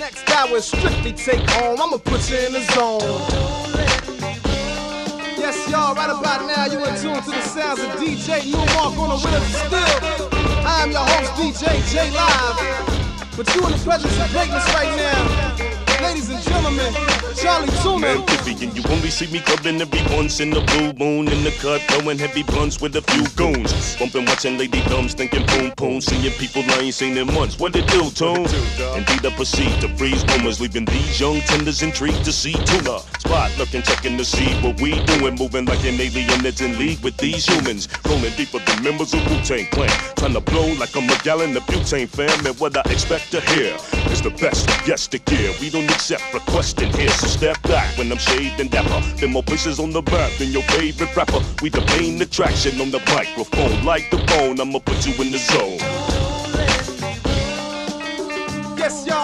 Next hour is strictly take home. I'ma put you in the zone. Yes, y'all, right about now, you in tune to the sounds of DJ Newmark on the wheels of steel. I am your host, DJ J Live. But you in the presence of greatness right now. Ladies and gentlemen, Charlie Tuna. Man, Tippy, and you only see me clubbing every once in the blue moon. In the cut, throwing heavy blunts with a few goons. Bumping, watching lady thumbs, thinking boom, boom. Seeing people I ain't seen in months. What it do, Tone? Indeed, I proceed to freeze rumors, leaving these young tenders intrigued to see Tuna. Spot looking, checking to see what we doing. Moving like an alien that's in league with these humans. Rolling deeper than members of Wu-Tang Clan. Trying to blow like I'm a gallon of butane, fam. And what I expect to hear is the best of yesteryear. We don't accept requesting here, so step back when I'm shaved and dapper. Then more places on the map than your favorite rapper. We the main attraction on the microphone. Like the phone, I'ma put you in the zone. Yes, y'all.